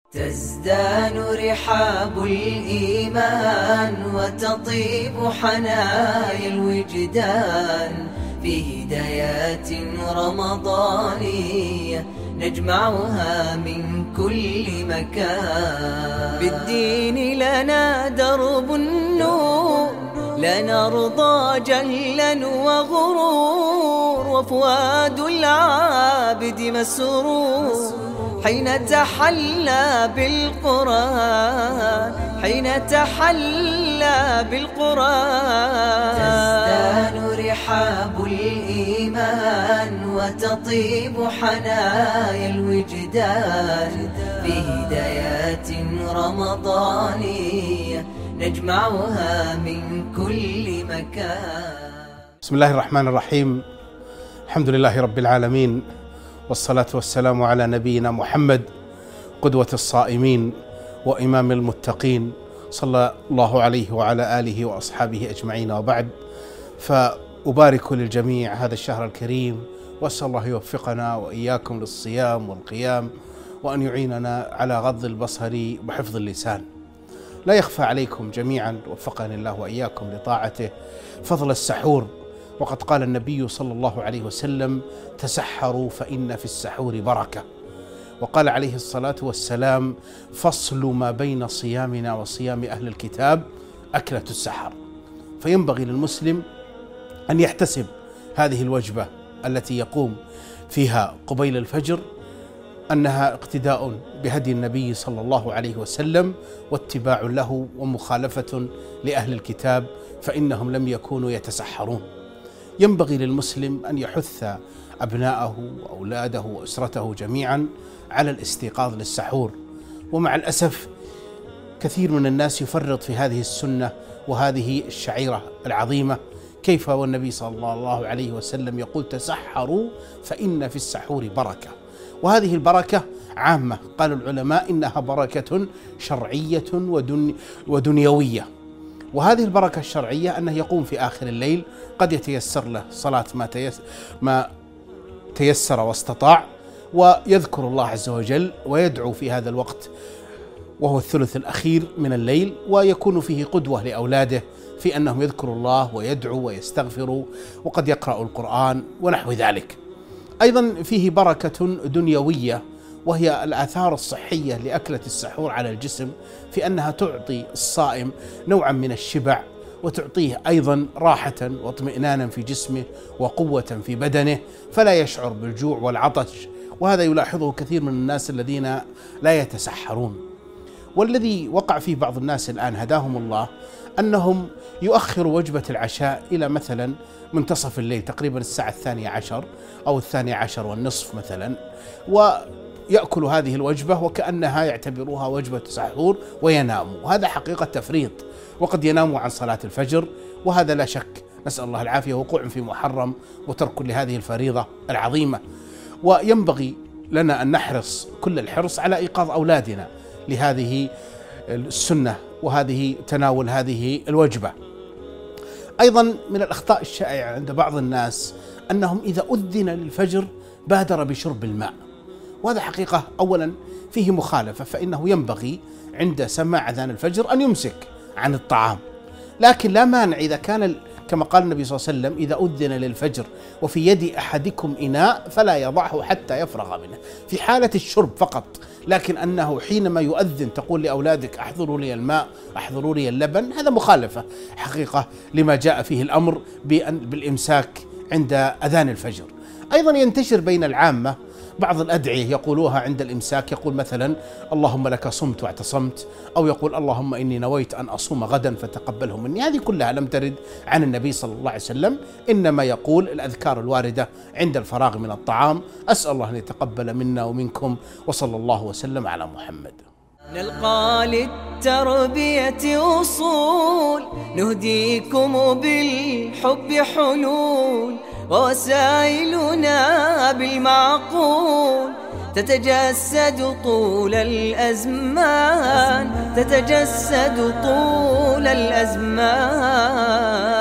تزدان رحاب الإيمان وتطيب حنايا الوجدان في هدايات رمضانية نجمعها من كل مكان. بالدين لنا درب النور، لا نرضى جهلا وغرور، وفؤاد العابد مسرور حين تحلى بالقرآن، حين تحلى بالقرآن. تزدان رحاب الإيمان وتطيب حنايا الوجدان في هدايات رمضانية نجمعها من كل مكان. بسم الله الرحمن الرحيم. الحمد لله رب العالمين، والصلاة والسلام على نبينا محمد قدوة الصائمين وإمام المتقين، صلى الله عليه وعلى آله وأصحابه أجمعين. وبعد، فأبارك للجميع هذا الشهر الكريم، وأسأل الله يوفقنا وإياكم للصيام والقيام، وأن يعيننا على غض البصر وحفظ اللسان. لا يخفى عليكم جميعا، وفقني الله وإياكم لطاعته، فضل السحور. وقد قال النبي صلى الله عليه وسلم: تسحروا فإن في السحور بركة. وقال عليه الصلاة والسلام: فصل ما بين صيامنا وصيام أهل الكتاب أكلة السحر. فينبغي للمسلم أن يحتسب هذه الوجبة التي يقوم فيها قبيل الفجر أنها اقتداء بهدي النبي صلى الله عليه وسلم، واتباع له ومخالفة لأهل الكتاب، فإنهم لم يكونوا يتسحرون. ينبغي للمسلم أن يحث أبناءه وأولاده وأسرته جميعا على الاستيقاظ للسحور. ومع الأسف كثير من الناس يفرط في هذه السنة وهذه الشعيرة العظيمة. كيف والنبي صلى الله عليه وسلم يقول: تسحروا فإن في السحور بركة. وهذه البركة عامة، قال العلماء إنها بركة شرعية ودنيوية. وهذه البركة الشرعية أنه يقوم في آخر الليل، قد يتيسر له صلاة ما تيسر واستطاع، ويذكر الله عز وجل ويدعو في هذا الوقت وهو الثلث الأخير من الليل، ويكون فيه قدوة لأولاده في أنهم يذكروا الله ويدعوا ويستغفروا، وقد يقرأوا القرآن ونحو ذلك. أيضا فيه بركة دنيوية، وهي الآثار الصحية لأكلة السحور على الجسم، في أنها تعطي الصائم نوعا من الشبع، وتعطيه أيضا راحة واطمئنانا في جسمه وقوة في بدنه، فلا يشعر بالجوع والعطش. وهذا يلاحظه كثير من الناس الذين لا يتسحرون. والذي وقع فيه بعض الناس الآن هداهم الله أنهم يؤخروا وجبة العشاء إلى مثلا منتصف الليل، تقريبا الساعة 12 أو 12:30 مثلا، ويأكل هذه الوجبة وكأنها يعتبروها وجبة سحور ويناموا. وهذا حقيقة تفريط، وقد يناموا عن صلاة الفجر، وهذا لا شك نسأل الله العافية وقوع في محرم وترك لهذه الفريضة العظيمة. وينبغي لنا أن نحرص كل الحرص على إيقاظ أولادنا لهذه السنة وهذه تناول هذه الوجبة. أيضا من الأخطاء الشائعة عند بعض الناس أنهم إذا أذن للفجر بادر بشرب الماء، وهذا حقيقة أولا فيه مخالفة، فإنه ينبغي عند سماع أذان الفجر أن يمسك عن الطعام، لكن لا مانع إذا كان كما قال النبي صلى الله عليه وسلم: إذا أذن للفجر وفي يد أحدكم إناء فلا يضعه حتى يفرغ منه، في حالة الشرب فقط. لكن أنه حينما يؤذن تقول لأولادك: أحضروا لي الماء، أحضروا لي اللبن، هذا مخالفة حقيقة لما جاء فيه الأمر بالإمساك عند أذان الفجر. أيضا ينتشر بين العامة بعض الأدعية يقولوها عند الإمساك، يقول مثلا: اللهم لك صمت واعتصمت، أو يقول: اللهم إني نويت أن أصوم غدا فتقبله مني. هذه كلها لم ترد عن النبي صلى الله عليه وسلم، إنما يقول الأذكار الواردة عند الفراغ من الطعام. أسأل الله أن يتقبل منا ومنكم، وصلى الله وسلم على محمد. نلقى للتربية أصول، نهديكم بالحب حلول، ووسائلنا بالمعقول تتجسد طول الأزمان، تتجسد طول الأزمان.